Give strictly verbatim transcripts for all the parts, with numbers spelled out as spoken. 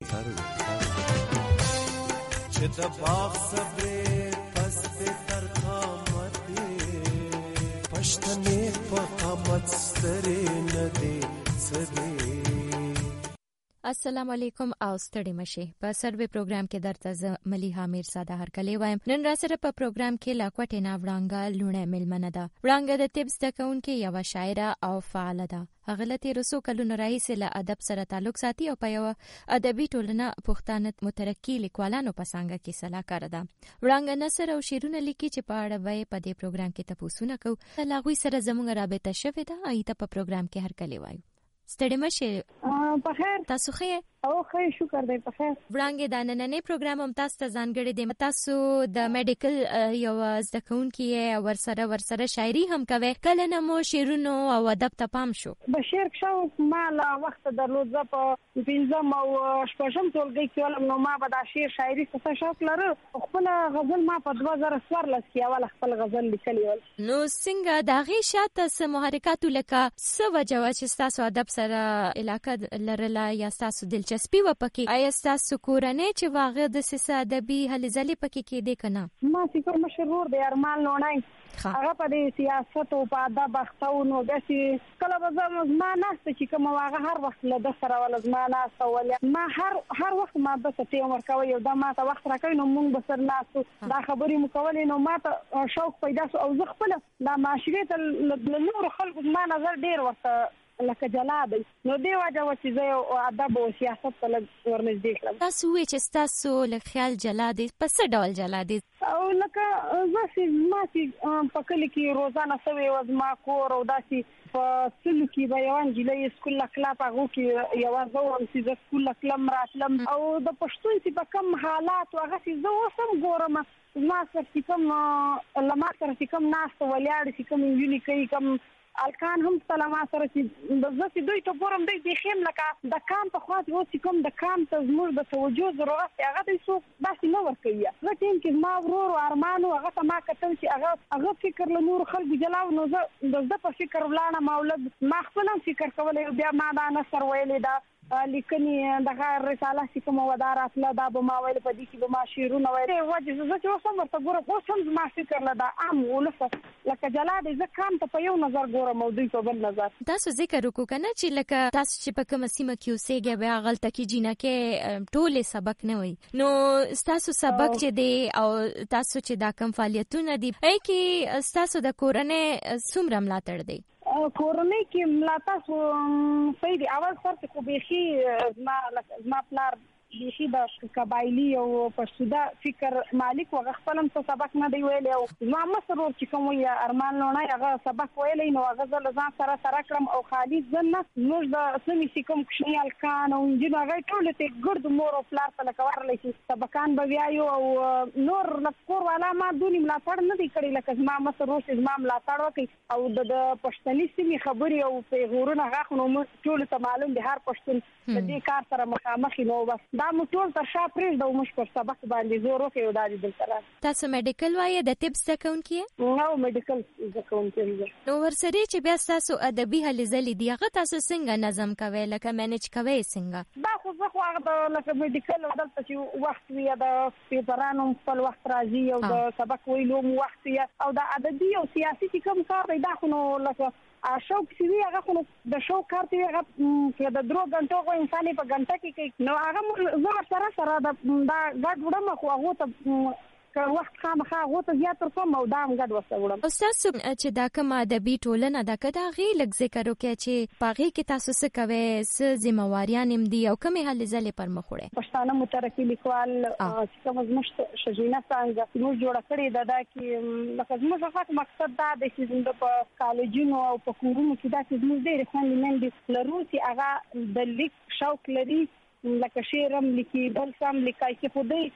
تر تر چې د باغ صبرې پس به تر قامتې پښتنې په قامت سترې نه دې څه دې. السلام علیکم او ستړي مشه. په سروې پروګرام کې درته ز ملیحه میرزاده هرکلی وایم. نن را سره په پروګرام کې لاکوټه نا وړانګه لونه ملمنه ده. وړانګه د طب زده کوونکې یو شاعره او فعاله ده. هغه له تیرسو کلونو راهیسې له ادب سره تعلق ساتي او په یو ادبي ټولنه پښتانه مترقي لیکوالانو په څنګه کې سلاکار ده. وړانګه نثر او شعرونه لیکي چې په اړه وای په دې پروګرام کې تاسو نه کو. لاغوي سره زموږ رابطه شوه ده. ایته په پروګرام کې هرکلی وایو. ستړي مشه. په خیر. تاسو خیر؟ او خیر شکر دی په خیر. وړانګې د نننې پروګرام هم تاسو ته ځانګړی دی. تاسو د میډیکل یو زده کوونکي او ورسره ورسره شاعري هم کوي. کله نه مو شعرونو او ادب ته پام شو؟ د شعر شو ما لا وخت درلود په پنځم او شپږم ټولګي کې ولم نو ما به د شعر شاعري څه شوق لرم. خپل غزل ما په دوه زره څوارلس کې اول خپل غزل لیکلی ول. نو څنګه د غي شاته سم محرکات لکه څه وجه چې تاسو ادب سره علاقه لرله یا تاسو دلچسپي و پکې؟ آیا تاسو کورنۍ چې واغې د سیاسي ادبي هلې ځلې پکې کې دي کنه؟ ما فکر مشهور دی ارمان لونای هغه په دې سیاست او په ادب اختاونو داسې کله به زما ناسته چې کوم واغه هر وخت له د سره ول زما ناسته ول ما هر هر وخت ما د څه عمر کوي او دا ما ته وخت راکوي نو موږ به سر ناسو دا خبرې مو کولې نو ما ته شوق پیدا شو او زه خپل د معاشري ته له نور خلکو ما نظر ډیر ورته لکه جلاد نو دی واجه و چې زه ادب او سیاست په لږ ورنږدې کړم. تاسو وی چې تاسو له خیال جلاد په څه ډول جلاد او لکه زه چې ما چې په کلی کې روزانه سوي وز ما کور او داسې په سلو کې به یو انجلۍ سکول کلا په هغه کې یو ځوان چې د سکول کلم راتلم او د پښتون چې په کم حالات هغه چې زه وسم ګورم ما سره چې کوم لمر سره چې کوم ناس ولیاړ چې کوم یونی کوي کوم الکان هم سلام سره چې د زړه دوی ته ګورم دوی د خیم لکه د کام په خاطر او چې کوم د کام ته زموږ د توجه ضرورت هغه د څو داسې نه ورکوي. زه ټیم کې ما ورور او ارمانو هغه ته ما کتل چې هغه هغه فکر له نور خلکو جلاو نو زه د په فکر ولاړم مولد ما خپل فکر کولای بیا ما دا نثر ویلې دا لیکنی دغه رساله چې کوم ودارات لا دا به ما ویل په دې کې به ما شعرونه ویل وجه زه چې اوسم ورته ګورم اوسم ما فکر لا دا عام ولسه لکه جلاد زه کام ته په یو نظر ګورم او دوی په بل نظر. تاسو ذکر وکړو کنه چې لکه تاسو چې په کوم سیمه کې اوسېږئ بیا غلطه کې جنکه ټوله سبق نه وي نو تاسو سبق چې دی او تاسو چې دا کوم فعالیتونه دي ای کې تاسو د کورنۍ څومره ملاتړ دی؟ کورنۍ کې ملاتړ صحیح دی. اول سر خو بيخي زما زما پلار بيخي د قبایلی او پښتودا فکر مالک وغه خپلم څه سبق نه دی ویلی او زما مسرور چې کوم یا ارمان لونه هغه سبق ویلی نو هغه ځل ځان سره سره کړم او خالد زنه موږ د سمې چې کوم کښنیال کان او انجن هغه ټول ته ګرد مور او پلار په لکه ورلې چې سبقان به ویایو او نور لکور والا ما دونی ملاتړ نه دی کړی لکه زما مسرور چې زما ملاتړ وکي او د پښتني سیمې خبري او پیغورونه غاخ نو ټول ته معلوم دي هر پښتون دې کار سره مخامخ نو بس دا مو ټول تر شا پرېږ د موږ پر سبق باندې زور وکړي او دا دې دلته تاسو میډیکل وایي د طب زده کوونکي نو میډیکل زده کوونکي نو ورسره چې بیا تاسو ادبي هلې ځلې دي هغه تاسو څنګه نظم کوي لکه مینج کوي څنګه؟ دا خو زه خو هغه لکه میډیکل دلته چې وخت وي د پیپرانو خپل وخت راځي او د سبق ویلو وخت وي او د ادبي او سیاسي کوم کار دی دا خو نو لکه شوق چې وی هغه خو د شوق کار دی هغه د درو غنټو کو انسان په غنټه کې نو هغه زه سره سره دا غاډ وړم خو هغه ته وخت خامخا غوته زیات تر کوم او دا هم غډ وسوړم. استاد چې دا کوم ادبي ټولنه دا کدا غي لږ ذکر وکړي چې پاغي کې تاسو څه کوي څه ذمہواریان هم دي او کومه هلې ځلې پر مخ وړي؟ پښتانه مترقي لیکوال چې کوم زموږ شجینه څنګه موږ جوړ کړی دا دا کې لکه زموږ فقط مقصد دا دی چې زموږ په کالجونو او په کورونو کې دا چې زموږ ډېر خوندې لرو چې هغه د لیک شوق لري لکه شعرم لیکي بل سم لیکي چې په دې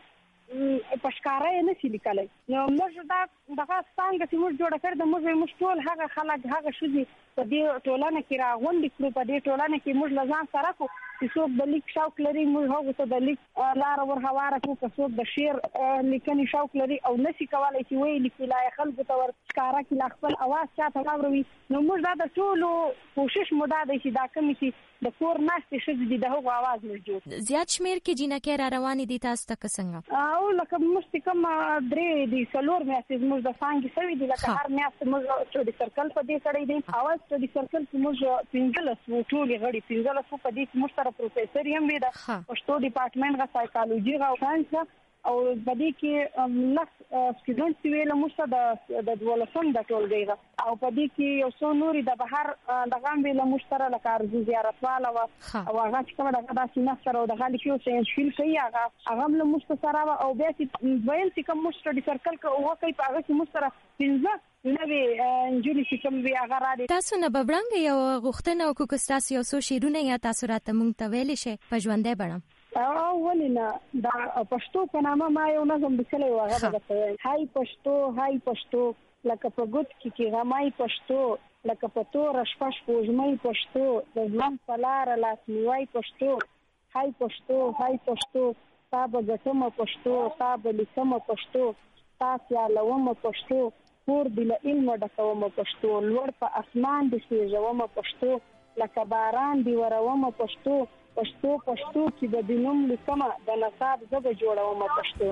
پښکارای نه شي لیکلای نو موږ دا دغه څنګه چې موږ جوړ کړل موږ موږ ټول هغه خلک هغه شوزي په دې ټولنه کې راغونډ کړو په دې ټولنه کې موږ لزان سره کو چې څوک د لیک شوق لري موږ هغه ته د لیک لار ور هواره کوو، که څوک د شعر لیکنې شوق لري او نشي کولای چې وایي لیکي لا خلکو ته ور ښکارا کړي لا خپل اواز چاته واوروي، نو موږ دا د ټولو کوشش مو دا دی چې دا کوم چې د کور ناستې ښځې دي د هغو اواز موږ جوړ. زیات شمېر کې جینکې را روانې دي تاسو ته که څنګه؟ او لکه موږ چې کوم درې دي څلور میاشتې زموږ د څانګې سوي دي، لکه هر میاشت موږ سټډي سرکل په دې سړی دی. اول سټډي سرکل کې موږ پنځلس وو ټولې غړي پنځلس وو، په دې کې موږ سره پروفیسر هم وي د پښتو ډپارټمنټ غا سایکالوجي غا ساينس او په دې کې لس سټوډنټس ویل موږ د د دولسم د ټولګي غا او په دې کې یو څو نوري د بهر د غام ویل موږ سره لکه ارزو زیارت والا او هغه چې کومه دغه داسې نصر او دغه لیکو ساينس فیل کوي هغه هغه له موږ سره او بیا چې ویل چې کوم موږ سټډي سرکل کې او کوي په هغه کې موږ سره پنځه نوې انجلي چې کوم وی هغه را دي. تاسو نه ببرنګ یو غوښتنه او کوکس تاسو یو څو شیرونه یا تاسو راته مونږ ته ویل شي په ژوندې بڼه؟ او ولینه دا پښتو په نامه ما یو نظم لیکلی و، هغه د هاي پښتو هاي پښتو لکه په ګوت کې کې غمای پښتو لکه په تور شپه شپوږمۍ پښتو د ځوان په لار لاس نیوای پښتو هاي پښتو هاي پښتو تا به ګټم پښتو تا به لیکم پښتو تا سیالوم پښتو کور دی له علم ډکوم پښتو لوړ په اسمان دی سیژوم پښتو لکه باران دی وروم پښتو پښتو پښتو چې د دینوم لیکمه د نصاب زبه جوړوم پښتو.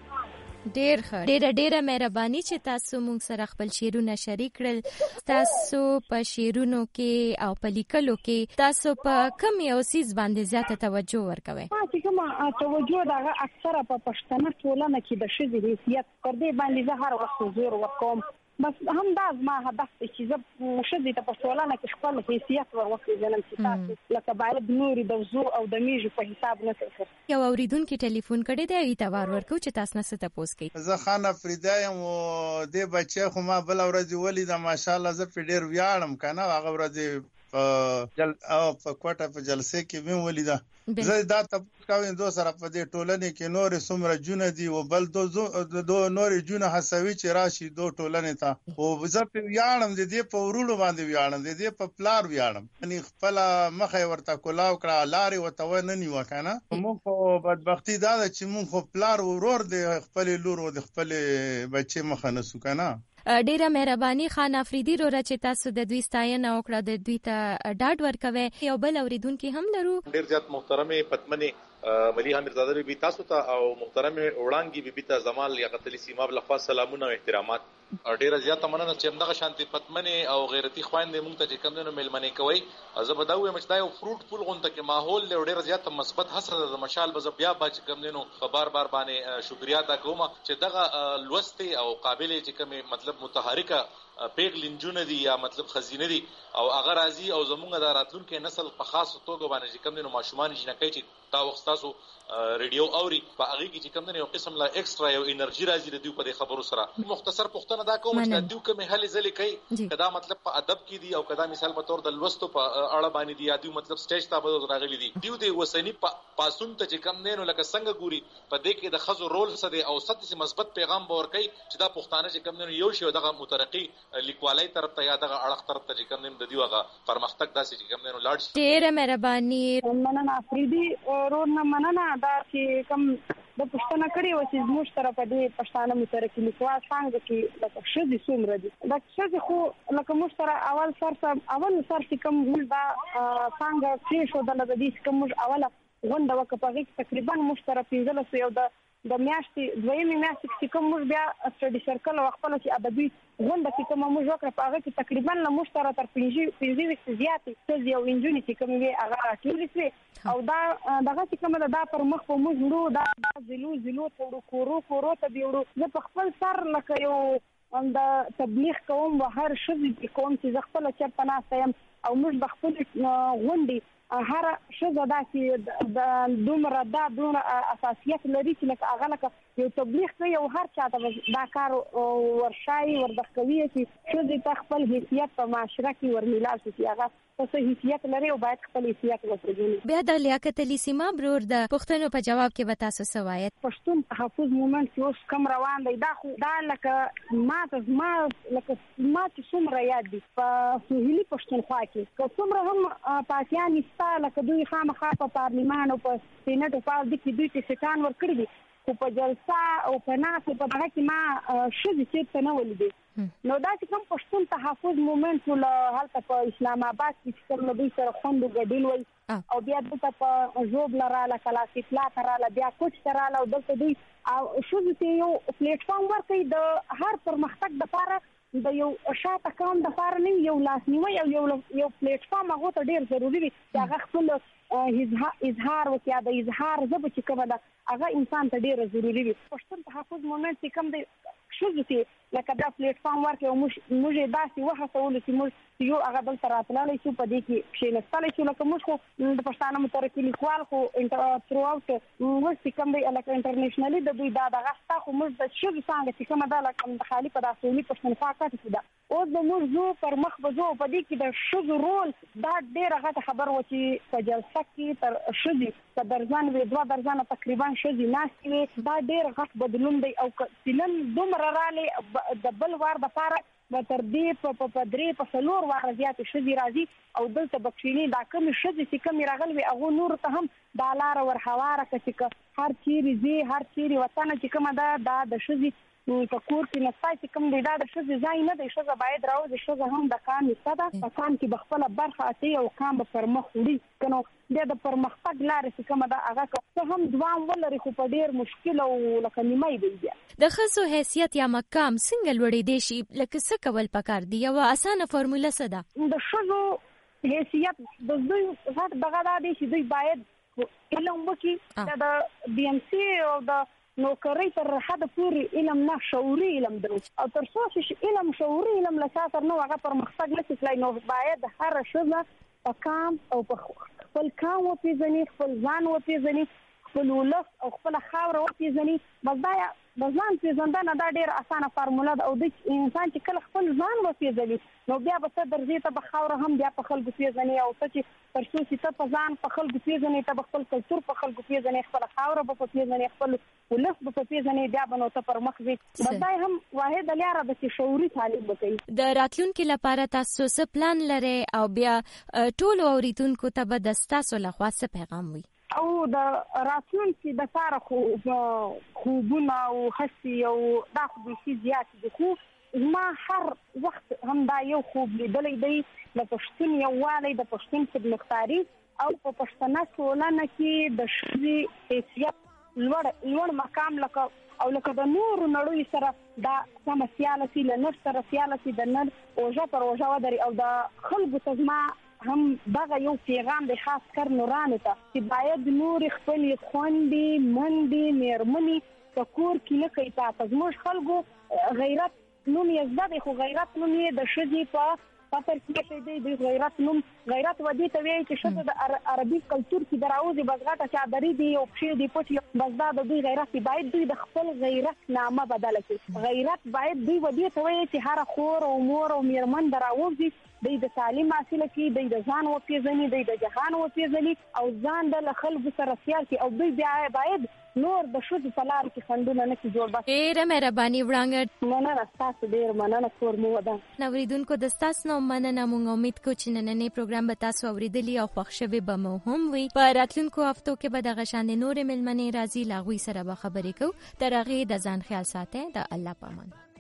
ډیر ښه، ډیره ډیره مهرباني چې تاسو مونږ سره خپل شعرونه شریک کړل. تاسو په شعرونو کې او په لیکلو کې تاسو په کوم یو څیز باندې زیاته توجه ورکوئ؟ چې کومه توجه دغه اکثره په پښتنه ټولنه کې د ښځې حیثیت پر دې باندې زه هر وخت زور ورکوم، بس هم دا زما هدف دی چې زه ښځې ته په ټولنه کې خپل حیثیت ور وپېژنم چې تاسو لکه باید نورې د وزو او د میږو په حساب نه کوي. یو اورېدونکي ټلیفون کړی دی، هغې ته وار ورکوو چې تاسو نه څه تپوس کوي. زه خان افریده یم او دې بچی خو ما بله ورځ ولیده، ماشاءالله زه پرې ډېر ویاړم که نه. هغه ورځ په جل او په کوټه په جلسې کې مې ولیده. زه دا تپوس کوم دو سره په دې ټولنې کې نورې څومره جونه دي او بل دو دو نورې جونه هڅوي چې راشي دو ټولنې ته. او زه پرې ویاړم، د دې په وروڼو باندې ویاړم، د دې په پلار ویاړم. یعنې خپله مخه یې ورته کولاو کړه، لارې ورته ونه نیوه که نه. موږ خو بدبختي دا ده چې موږ خو پلار ورور د خپلې لور او د خپلې بچې مخه نسو که نه. ډیره مهرباني خان افریدي وروره چې تاسو د دوی ستاینه وکړه، د دوی ته ډاډ ورکوي. یو بل اورېدونکي هم لرو. ډیر زیات محترمه پتمنې ملي حمیدزاده بي تاسو ته او محترمه وړانګي بي بي ته زمال لیاقت سیما بلخوا سلامونه او احترامات. ډیره زیاته مننه چې همدغه شانتي پتمنې او غیرتي خويندې موږ ته چې کوم نه ملمنې کوي. زه به دا وایم چې دا یو فروټ فول غونډه کې ماحول له ډیره زیاته مثبت حسره د مشال به بیا با چې کوم نه په بار بار باندې شکریا ادا کوم چې دغه لوستي او قابل چې کوم مطلب متحرکه پیغلینجونه دي یا مطلب خزینه دي او هغه راځي او زمونږ د راتلونکو نسل په خاص توګه باندې چې کوم نه ماشومان جنکای چې تا وخت تاسو ریډیو اوري په هغه کې چې کوم نه یو قسم لا ایکسترا یو انرژي راځي د دوی په خبرو سره. مختصر پښتنه دا کوم چې د دوی کوم هلي ځلې کوي کدا مطلب په ادب کې دي او کدا مثال په تور د لوستو په اړه باندې دي یا دوی مطلب سټیج ته به راغلي دي. دوی د وسنی پاسون ته چې کوم نه نو لکه څنګه ګوري په دې کې د خزو رول څه دی او څه مثبت پیغام به ورکوي چې دا پښتانه چې کوم نه یو شی دغه مترقي لیکوالۍ طرف ته یا دغه اړخ طرف ته چې کوم نه د دوی هغه پرمختګ داسې چې کوم نه لاړ شي. ډېره مهرباني. مننه افریدي ورور نه مننه دا چې کوم د پښتنه کړي و چې موږ سره په دې پښتانه مترقي لیکوال څنګه کې لکه ښځې څومره دي دا ښځې خو لکه موږ سره اول سر اول سر چې کوم موږ دا څنګه چې شو د دې کوم موږ اوله غونډه وکړه په هغه تقریبا موږ سره پنځلس یو د د میاشتې دویمې میاشتې چې کوم موږ بیا سټډي سرکل او خپل چې ادبي غونډه کې کوم موږ وکړه په هغه کې تقریبا له موږ سره تر پنځه پنځه زیاتې څه یو انجونی چې کوم وی هغه ټول شي او دا دغه چې کوم دا پر مخ په موږ نو دا زلو زلو ته کورو کورو ته بیوړو زه په خپل سر لکه یو د تبلیغ کوم و هر شي کوم چې خپل چرته ناسته يم او موږ د خپل غونډې هر شګه دا چې د دومره دا دومره اساسیت لري چې لکه هغه لکه یو تبلیغ کوي او هر چاته دا کار ورشای وردخوي چې څه د خپل حیثیت په معاشره کې ورملال شي هغه څه حیثیت لري او باید خپل حیثیت وپېژني. بیا د لیاقت علي سیما برور د پښتنو په جواب کې به تاسو څه وایئ؟ پښتون تحفظ مومنټ چې اوس کوم روان دی دا خو دا لکه ما ته ما لکه ما چې څومره یاد دي په سهیلي پښتونخوا کې که څومره هم پاکیان نشته لکه دوی خامخا په پارلمان او په سینټ او په دې کې دوی ته سټان ورکړي دي خو په جلسه او په ناسه په هغه کې ما شذ چیرته نه ولیدې. نو دا چې کوم پښتون تحفظ مومنټ ول هلته په اسلام آباد کې چې دوی سره خوندو ګډین وي او بیا دلته په جوب لراله کلاس اطلاع رااله بیا کوچ رااله او دلته دوی او شذ ته یو پلیټ فارم ورکړي د هر پرمختګ لپاره د یو شاته کام د لپاره نه یو لاسنیوي او یو یو پلیټ فارم هغه ته ډیر ضروری دی چې هغه خپل اظهار وکیا د اظهار زب چې کومه ده هغه انسان ته ډیر ضروری دی. پښتون تحفظ مومنټ چې کوم دی شذ ته لکه دا پلیټ فارم ورکړي او موږ موږ داسې وهڅول چې موږ یو هغه بل تر راتللی شو په دې کې کښېنستلی شو لکه موږ خو د پښتانه مترقي لیکوال خو تھرو آوټ موږ چې کوم دی لکه انټرنیشنلي د دوی دا دغه شته خو موږ د شذ څانګه چې کومه ده لکه د خالي په داسې سهیلي پښتونخوا کې ده اوس د موږ زو پر مخ به زو په دې کې د شذ رول دا ډېره غټه خبر و چې په جلسه کې تر ښځې په درځان وي دوه درځانه تقریبا ښځې ناستې وي دا ډېر غټ بدلون دی او فلم دومره رالی د بل وار دپاره به تر دې په درې په څلور واره زیاتې ښځې راځي او دلته بکشیني دا کومې ښځې چې کومې راغلې وي هغو نورو ته هم دا لاره ورهواره کړه چې که هر چیرې ځې هر چیرې وطنه چې کومه ده دا د ښځې په کور کې نستا چې کوم دی دا د ښځې ځای نه دی ښځه باید راوځي ښځه هم د کام حصه ده په کام کې به خپله برخه اچوي او کام به پر مخ وړي که نو بیا د پرمختګ لارې چې کومه ده هغه که څه هم دوام ولري خو په ډېر مشکل او لکه نیمۍ دی بیا د ښځو حیثیت یا مقام څنګه لوړېدی شي لکه څه کول پکار دي یوه اسانه فارموله څه ده د ښځو حیثیت د دوی غټ دغه دا دی چې دوی باید علم وکړي د بي ام سي او د نوکرۍ تر حده پورې علم نه شعوري علم دی او تر څو چې علم شعوري علم له چا سره نه هغه پرمختګ نشي تللی نو باید هره ښځه په کام او په خپل کام وپېژني خپل ځان وپېژني خپل ولس او خپله خاوره وپېژني بس دا د ځان پېژندنه دا ډېره اسانه فارموله ده او د انسان چې کله خپل ځان وپېژني نو بیا به ته درځې ته به خاوره هم بیا په خلکو پېژني او ته چې تر څو چې ته په ځان په خلکو پېژنې ته به خپل کلتور په خلکو پېژنې خپله خاوره به په پېژنې خپل ولس به په پېژنې بیا به نو ته پر مخ ځې بس دا هم واحده لاره ده چې شعوري تعلیم وکوي. د راتلونکي لپاره تاسو څه پلان لرئ او بیا ټولو اورېدونکو ته به د ستاسو لخوا څه پیغام وي؟ او د راتلونکي دپاره خو خوبونه او هڅې او دا خو بیخي زیات دي خو ما هر وخت هم دا یو خوب لیدلی دی د پښتون یووالی د پښتون خودمختاري او په پښتنه ټولنه کې د ښځې حیثیت لوړ لوړ مقام لکه او لکه د نورو نړیو سره دا سمه سیاله سي له نر سره سیاله سي د نر اوژه پر اوژه ودري او د خلکو ته زما هم دغه یو پیغام دی خاص کر نورانو ته چې باید نور خپلې خوندې منډې میرمنې په کور کې نه کوي پاته زموږ خلکو غیرت نوم یې زده دی خو غیرت نوم یې د ښځې په فطر کې دی د غیرت نوم غیرت ودی ته وایي چې ښځه د عربي کلتور کې د راوځي بس غټه چادري دی او پښې دی پټ بس دا د دوی غیرت دی باید دوی د خپل غیرت نامه بدله کړي غیرت باید دوی ودی ته وایي چې هر خور او مور او میرمن د راوځي دوی د تعلیم حاصله کړي دوی د ځان وپېژني دوی د جهان وپېژني او ځان د له خلکو سره سیال کړي او دوی بیا باید نور د ښځو په لار کې خنډونه نه کړي جوړ بس ډېره مهرباني وړانګه مننه ستاسو ډېر مننه کور مو ودان اورېدونکو د ستاسو نه مننه موږ امید کوو چې نننی پروګرام به تاسو اورېدلی او خوښ شوي به مو هم وي په راتلونکو هفتو کې به دغه شانې نورې مېلمنې راځي له هغوی سره به خبرې کوو تر هغې د ځان خیال ساتئ د الله په امان.